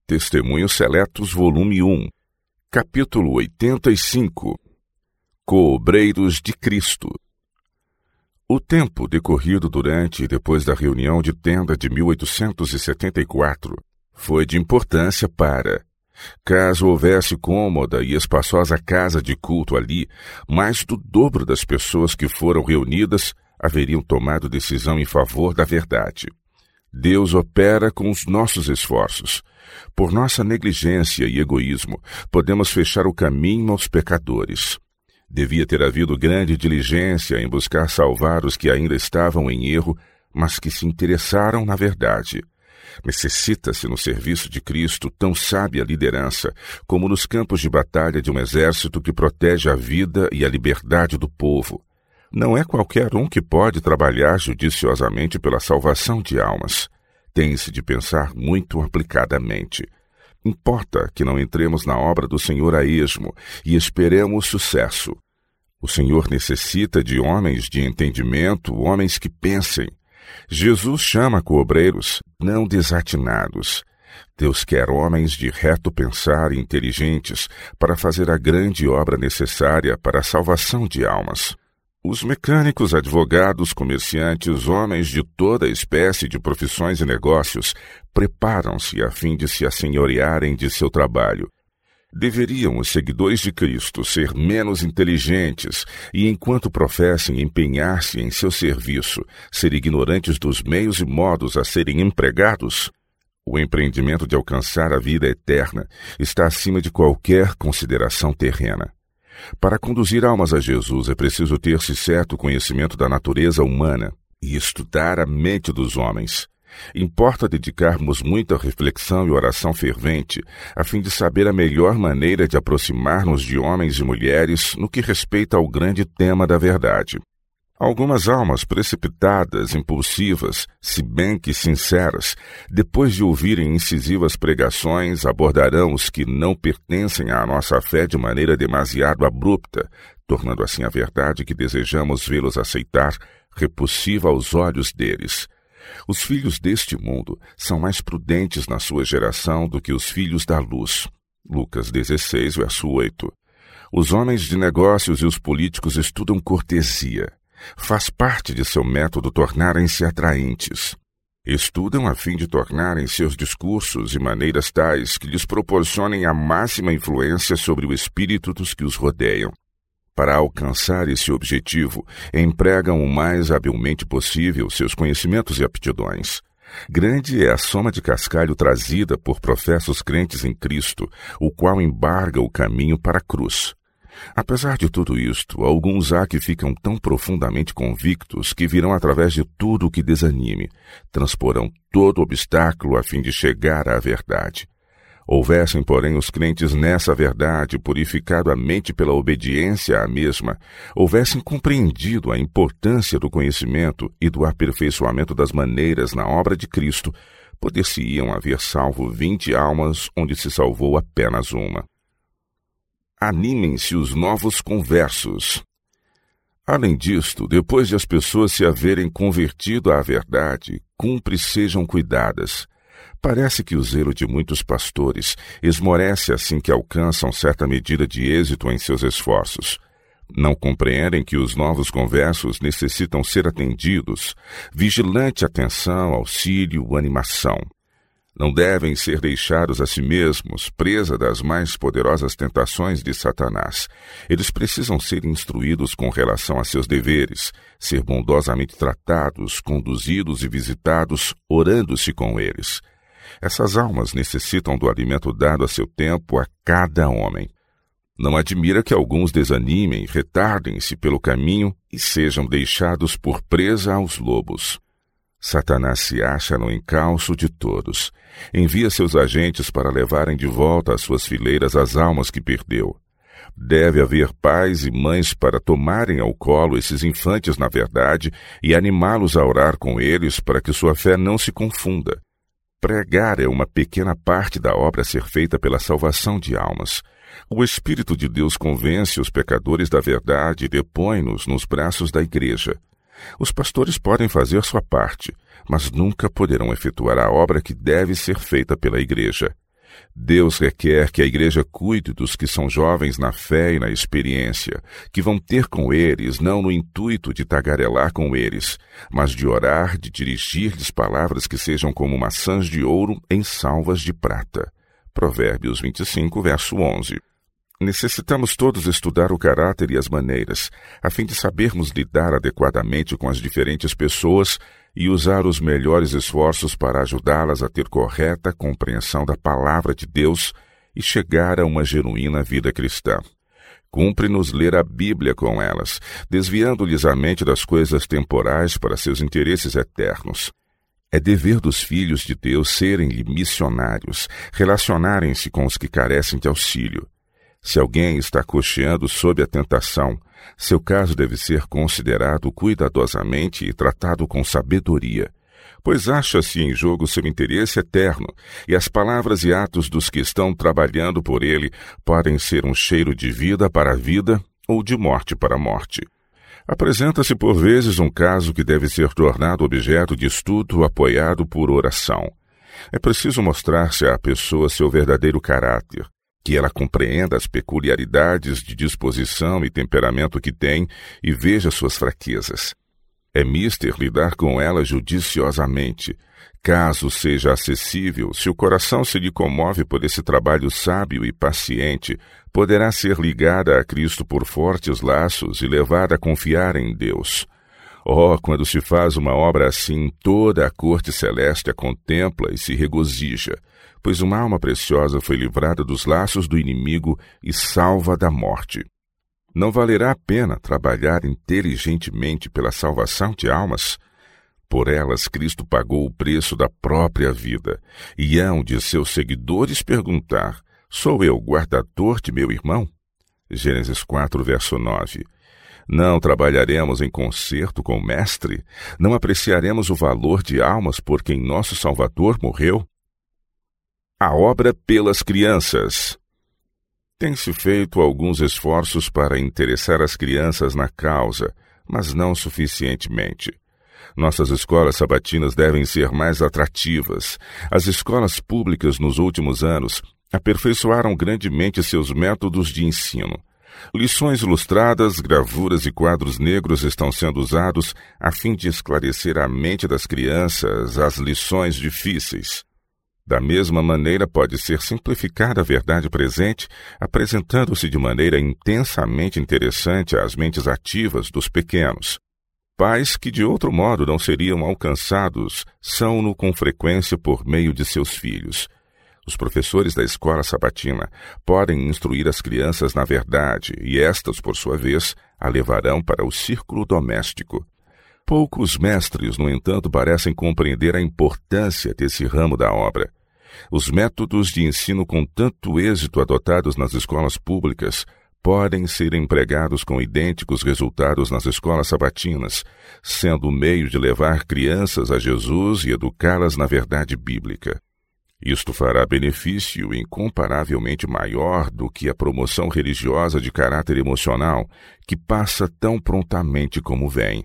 Testemunhos Seletos, volume 1, capítulo 85. Coobreiros de Cristo. O tempo decorrido durante e depois da reunião de tenda de 1874 foi de importância para, caso houvesse cômoda e espaçosa casa de culto ali, mais do dobro das pessoas que foram reunidas haveriam tomado decisão em favor da verdade. Deus opera com os nossos esforços. Por nossa negligência e egoísmo, podemos fechar o caminho aos pecadores. Devia ter havido grande diligência em buscar salvar os que ainda estavam em erro, mas que se interessaram na verdade. Necessita-se no serviço de Cristo tão sábia liderança, como nos campos de batalha de um exército que protege a vida e a liberdade do povo. Não é qualquer um que pode trabalhar judiciosamente pela salvação de almas. Tem-se de pensar muito aplicadamente. Importa que não entremos na obra do Senhor a esmo e esperemos sucesso. O Senhor necessita de homens de entendimento, homens que pensem. Jesus chama coobreiros, não desatinados. Deus quer homens de reto pensar e inteligentes para fazer a grande obra necessária para a salvação de almas. Os mecânicos, advogados, comerciantes, homens de toda espécie de profissões e negócios preparam-se a fim de se assenhorearem de seu trabalho. Deveriam os seguidores de Cristo ser menos inteligentes e, enquanto professem empenhar-se em seu serviço, ser ignorantes dos meios e modos a serem empregados? O empreendimento de alcançar a vida eterna está acima de qualquer consideração terrena. Para conduzir almas a Jesus é preciso ter-se certo conhecimento da natureza humana e estudar a mente dos homens. Importa dedicarmos muita reflexão e oração fervente a fim de saber a melhor maneira de aproximar-nos de homens e mulheres no que respeita ao grande tema da verdade. Algumas almas precipitadas, impulsivas, se bem que sinceras, depois de ouvirem incisivas pregações, abordarão os que não pertencem à nossa fé de maneira demasiado abrupta, tornando assim a verdade que desejamos vê-los aceitar repulsiva aos olhos deles. Os filhos deste mundo são mais prudentes na sua geração do que os filhos da luz. Lucas 16, verso 8. Os homens de negócios e os políticos estudam cortesia. Faz parte de seu método tornarem-se atraentes. Estudam a fim de tornarem seus discursos e maneiras tais que lhes proporcionem a máxima influência sobre o espírito dos que os rodeiam. Para alcançar esse objetivo, empregam o mais habilmente possível seus conhecimentos e aptidões. Grande é a soma de cascalho trazida por professos crentes em Cristo, o qual embarga o caminho para a cruz. Apesar de tudo isto, alguns há que ficam tão profundamente convictos que virão através de tudo o que desanime, transporão todo obstáculo a fim de chegar à verdade. Houvessem, porém, os crentes nessa verdade purificado a mente pela obediência à mesma, houvessem compreendido a importância do conhecimento e do aperfeiçoamento das maneiras na obra de Cristo, poder-se-iam haver salvo 20 almas onde se salvou apenas uma. Animem-se os novos conversos. Além disto, depois de as pessoas se haverem convertido à verdade, cumpre sejam cuidadas. Parece que o zelo de muitos pastores esmorece assim que alcançam certa medida de êxito em seus esforços. Não compreendem que os novos conversos necessitam ser atendidos, vigilante atenção, auxílio, animação. Não devem ser deixados a si mesmos, presa das mais poderosas tentações de Satanás. Eles precisam ser instruídos com relação a seus deveres, ser bondosamente tratados, conduzidos e visitados, orando-se com eles. Essas almas necessitam do alimento dado a seu tempo a cada homem. Não admira que alguns desanimem, retardem-se pelo caminho e sejam deixados por presa aos lobos. Satanás se acha no encalço de todos. Envia seus agentes para levarem de volta às suas fileiras as almas que perdeu. Deve haver pais e mães para tomarem ao colo esses infantes na verdade e animá-los a orar com eles para que sua fé não se confunda. Pregar é uma pequena parte da obra a ser feita pela salvação de almas. O Espírito de Deus convence os pecadores da verdade e depõe-nos nos braços da Igreja. Os pastores podem fazer sua parte, mas nunca poderão efetuar a obra que deve ser feita pela Igreja. Deus requer que a igreja cuide dos que são jovens na fé e na experiência, que vão ter com eles não no intuito de tagarelar com eles, mas de orar, de dirigir-lhes palavras que sejam como maçãs de ouro em salvas de prata. Provérbios 25, verso 11. Necessitamos todos estudar o caráter e as maneiras, a fim de sabermos lidar adequadamente com as diferentes pessoas e usar os melhores esforços para ajudá-las a ter correta compreensão da palavra de Deus e chegar a uma genuína vida cristã. Cumpre-nos ler a Bíblia com elas, desviando-lhes a mente das coisas temporais para seus interesses eternos. É dever dos filhos de Deus serem-lhe missionários, relacionarem-se com os que carecem de auxílio. Se alguém está cocheando sob a tentação, seu caso deve ser considerado cuidadosamente e tratado com sabedoria, pois acha-se em jogo seu interesse eterno, e as palavras e atos dos que estão trabalhando por ele podem ser um cheiro de vida para a vida ou de morte para a morte. Apresenta-se por vezes um caso que deve ser tornado objeto de estudo apoiado por oração. É preciso mostrar-se à pessoa seu verdadeiro caráter, que ela compreenda as peculiaridades de disposição e temperamento que tem e veja suas fraquezas. É mister lidar com ela judiciosamente. Caso seja acessível, se o coração se lhe comove por esse trabalho sábio e paciente, poderá ser ligada a Cristo por fortes laços e levada a confiar em Deus. Oh, quando se faz uma obra assim, toda a corte celeste a contempla e se regozija, pois uma alma preciosa foi livrada dos laços do inimigo e salva da morte. Não valerá a pena trabalhar inteligentemente pela salvação de almas? Por elas Cristo pagou o preço da própria vida, e hão de seus seguidores perguntar: sou eu guardador de meu irmão? Gênesis 4, verso 9. Não trabalharemos em concerto com o Mestre? Não apreciaremos o valor de almas por quem nosso Salvador morreu? A obra pelas crianças. Tem-se feito alguns esforços para interessar as crianças na causa, mas não suficientemente. Nossas escolas sabatinas devem ser mais atrativas. As escolas públicas nos últimos anos aperfeiçoaram grandemente seus métodos de ensino. Lições ilustradas, gravuras e quadros negros estão sendo usados a fim de esclarecer a mente das crianças às lições difíceis. Da mesma maneira, pode ser simplificada a verdade presente, apresentando-se de maneira intensamente interessante às mentes ativas dos pequenos. Pais que de outro modo não seriam alcançados são-no com frequência por meio de seus filhos. Os professores da escola sabatina podem instruir as crianças na verdade e estas, por sua vez, a levarão para o círculo doméstico. Poucos mestres, no entanto, parecem compreender a importância desse ramo da obra. Os métodos de ensino com tanto êxito adotados nas escolas públicas podem ser empregados com idênticos resultados nas escolas sabatinas, sendo o meio de levar crianças a Jesus e educá-las na verdade bíblica. Isto fará benefício incomparavelmente maior do que a promoção religiosa de caráter emocional, que passa tão prontamente como vem.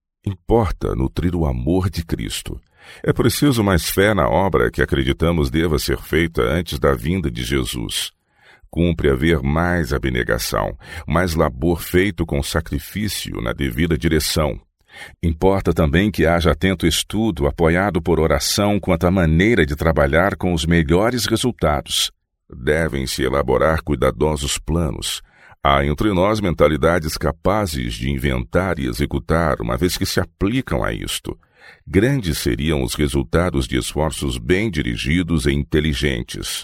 Importa nutrir o amor de Cristo. É preciso mais fé na obra que acreditamos deva ser feita antes da vinda de Jesus. Cumpre haver mais abnegação, mais labor feito com sacrifício na devida direção. Importa também que haja atento estudo, apoiado por oração quanto à maneira de trabalhar com os melhores resultados. Devem-se elaborar cuidadosos planos. Há entre nós mentalidades capazes de inventar e executar, uma vez que se aplicam a isto. Grandes seriam os resultados de esforços bem dirigidos e inteligentes.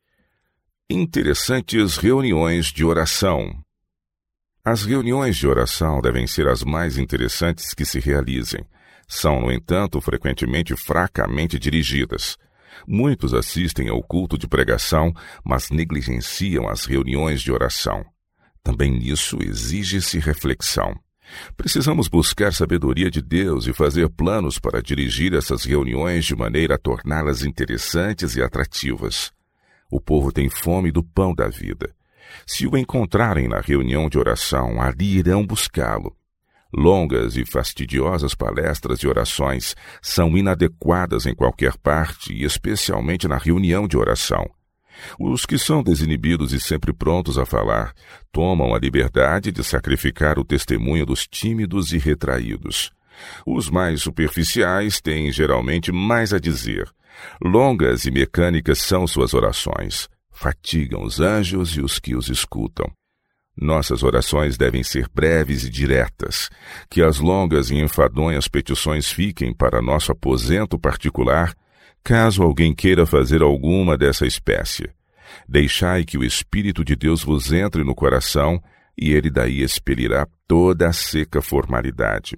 Interessantes reuniões de oração. As reuniões de oração devem ser as mais interessantes que se realizem. São, no entanto, frequentemente fracamente dirigidas. Muitos assistem ao culto de pregação, mas negligenciam as reuniões de oração. Também nisso exige-se reflexão. Precisamos buscar sabedoria de Deus e fazer planos para dirigir essas reuniões de maneira a torná-las interessantes e atrativas. O povo tem fome do pão da vida. Se o encontrarem na reunião de oração, ali irão buscá-lo. Longas e fastidiosas palestras e orações são inadequadas em qualquer parte e especialmente na reunião de oração. Os que são desinibidos e sempre prontos a falar tomam a liberdade de sacrificar o testemunho dos tímidos e retraídos. Os mais superficiais têm geralmente mais a dizer. Longas e mecânicas são suas orações. Fatigam os anjos e os que os escutam. Nossas orações devem ser breves e diretas, que as longas e enfadonhas petições fiquem para nosso aposento particular, caso alguém queira fazer alguma dessa espécie. Deixai que o Espírito de Deus vos entre no coração, e ele daí expelirá toda a seca formalidade.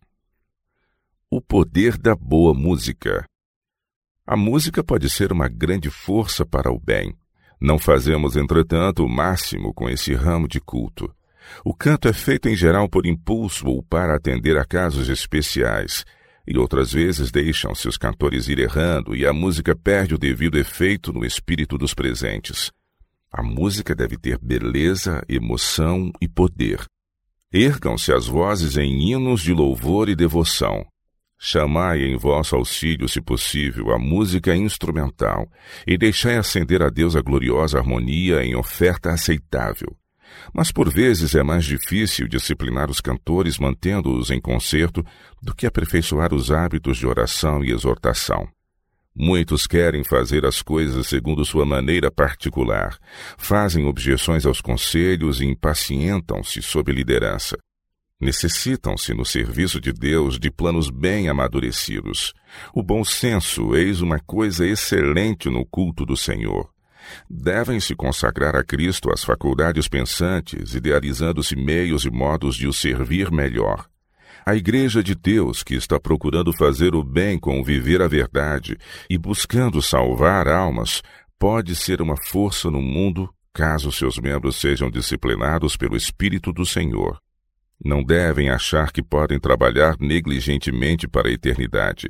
O poder da boa música. A música pode ser uma grande força para o bem. Não fazemos, entretanto, o máximo com esse ramo de culto. O canto é feito em geral por impulso ou para atender a casos especiais, e outras vezes deixam-se os cantores ir errando e a música perde o devido efeito no espírito dos presentes. A música deve ter beleza, emoção e poder. Ergam-se as vozes em hinos de louvor e devoção. Chamai em vosso auxílio, se possível, a música instrumental, e deixai acender a Deus a gloriosa harmonia em oferta aceitável. Mas por vezes é mais difícil disciplinar os cantores mantendo-os em concerto do que aperfeiçoar os hábitos de oração e exortação. Muitos querem fazer as coisas segundo sua maneira particular, fazem objeções aos conselhos e impacientam-se sob liderança. Necessitam-se no serviço de Deus de planos bem amadurecidos. O bom senso, eis uma coisa excelente no culto do Senhor. Devem-se consagrar a Cristo as faculdades pensantes, idealizando-se meios e modos de o servir melhor. A Igreja de Deus, que está procurando fazer o bem com viver a verdade e buscando salvar almas, pode ser uma força no mundo, caso seus membros sejam disciplinados pelo Espírito do Senhor. Não devem achar que podem trabalhar negligentemente para a eternidade.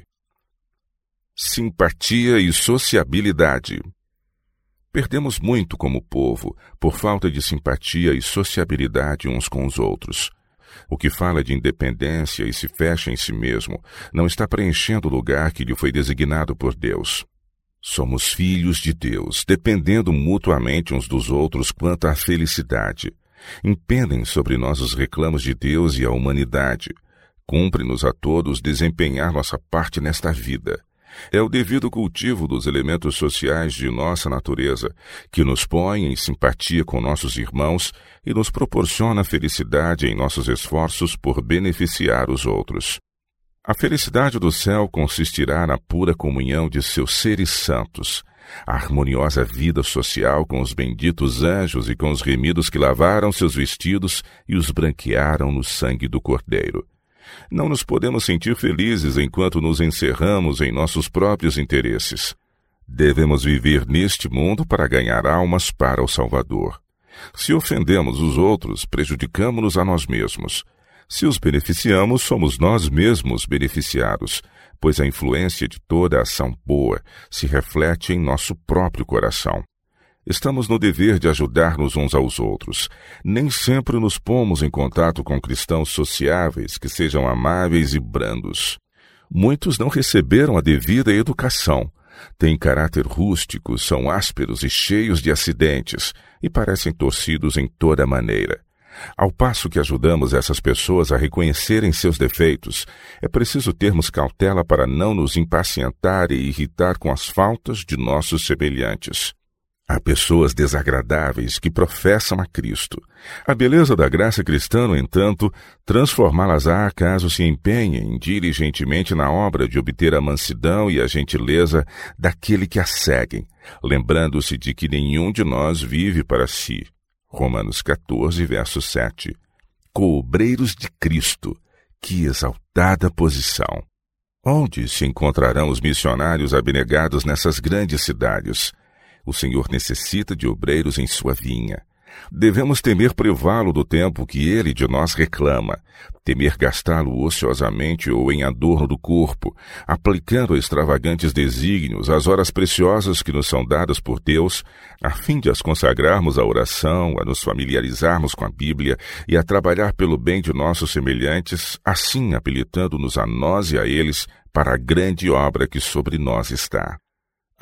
Simpatia e sociabilidade. Perdemos muito como povo por falta de simpatia e sociabilidade uns com os outros. O que fala de independência e se fecha em si mesmo não está preenchendo o lugar que lhe foi designado por Deus. Somos filhos de Deus, dependendo mutuamente uns dos outros quanto à felicidade. Impendem sobre nós os reclamos de Deus e a humanidade. Cumpre-nos a todos desempenhar nossa parte nesta vida. É o devido cultivo dos elementos sociais de nossa natureza que nos põe em simpatia com nossos irmãos e nos proporciona felicidade em nossos esforços por beneficiar os outros. A felicidade do céu consistirá na pura comunhão de seus seres santos, a harmoniosa vida social com os benditos anjos e com os remidos que lavaram seus vestidos e os branquearam no sangue do Cordeiro. Não nos podemos sentir felizes enquanto nos encerramos em nossos próprios interesses. Devemos viver neste mundo para ganhar almas para o Salvador. Se ofendemos os outros, prejudicamo-nos a nós mesmos. Se os beneficiamos, somos nós mesmos beneficiados, pois a influência de toda ação boa se reflete em nosso próprio coração. Estamos no dever de ajudar-nos uns aos outros. Nem sempre nos pomos em contato com cristãos sociáveis que sejam amáveis e brandos. Muitos não receberam a devida educação. Têm caráter rústico, são ásperos e cheios de acidentes e parecem torcidos em toda maneira. Ao passo que ajudamos essas pessoas a reconhecerem seus defeitos, é preciso termos cautela para não nos impacientar e irritar com as faltas de nossos semelhantes. Há pessoas desagradáveis que professam a Cristo. A beleza da graça cristã, no entanto, transformá-las-á caso se empenhem diligentemente na obra de obter a mansidão e a gentileza daquele que a seguem, lembrando-se de que nenhum de nós vive para si. Romanos 14, verso 7. Coobreiros de Cristo, que exaltada posição! Onde se encontrarão os missionários abnegados nessas grandes cidades? O Senhor necessita de obreiros em sua vinha. Devemos temer privá-lo do tempo que ele de nós reclama, temer gastá-lo ociosamente ou em adorno do corpo, aplicando a extravagantes desígnios as horas preciosas que nos são dadas por Deus, a fim de as consagrarmos à oração, a nos familiarizarmos com a Bíblia e a trabalhar pelo bem de nossos semelhantes, assim habilitando-nos a nós e a eles para a grande obra que sobre nós está.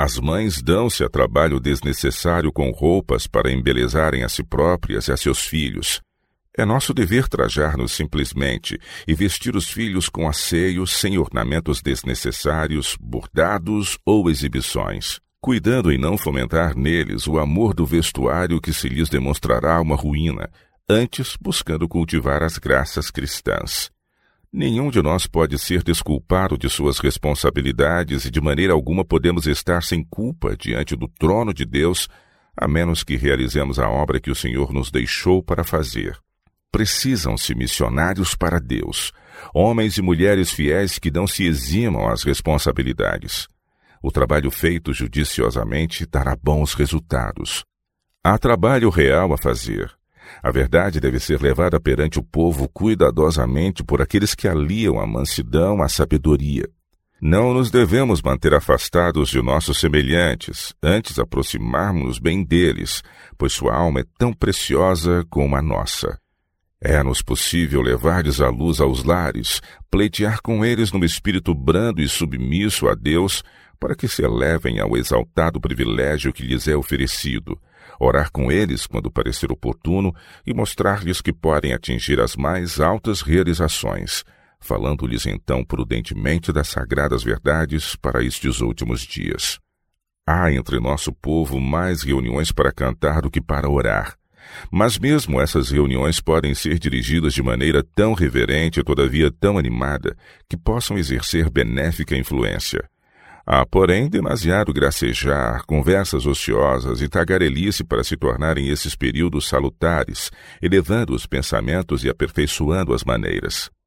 As mães dão-se a trabalho desnecessário com roupas para embelezarem a si próprias e a seus filhos. É nosso dever trajar-nos simplesmente e vestir os filhos com asseio, sem ornamentos desnecessários, bordados ou exibições, cuidando em não fomentar neles o amor do vestuário que se lhes demonstrará uma ruína, antes buscando cultivar as graças cristãs. Nenhum de nós pode ser desculpado de suas responsabilidades e de maneira alguma podemos estar sem culpa diante do trono de Deus, a menos que realizemos a obra que o Senhor nos deixou para fazer. Precisam-se missionários para Deus, homens e mulheres fiéis que não se eximam às responsabilidades. O trabalho feito judiciosamente dará bons resultados. Há trabalho real a fazer. A verdade deve ser levada perante o povo cuidadosamente por aqueles que aliam a mansidão à sabedoria. Não nos devemos manter afastados de nossos semelhantes, antes aproximarmos-nos bem deles, pois sua alma é tão preciosa como a nossa. É-nos possível levar-lhes a luz aos lares, pleitear com eles num espírito brando e submisso a Deus, para que se elevem ao exaltado privilégio que lhes é oferecido, orar com eles quando parecer oportuno e mostrar-lhes que podem atingir as mais altas realizações, falando-lhes então prudentemente das sagradas verdades para estes últimos dias. Há entre nosso povo mais reuniões para cantar do que para orar. Mas mesmo essas reuniões podem ser dirigidas de maneira tão reverente e todavia tão animada que possam exercer benéfica influência. Há, porém, demasiado gracejar, conversas ociosas e tagarelice para se tornarem esses períodos salutares, elevando os pensamentos e aperfeiçoando as maneiras.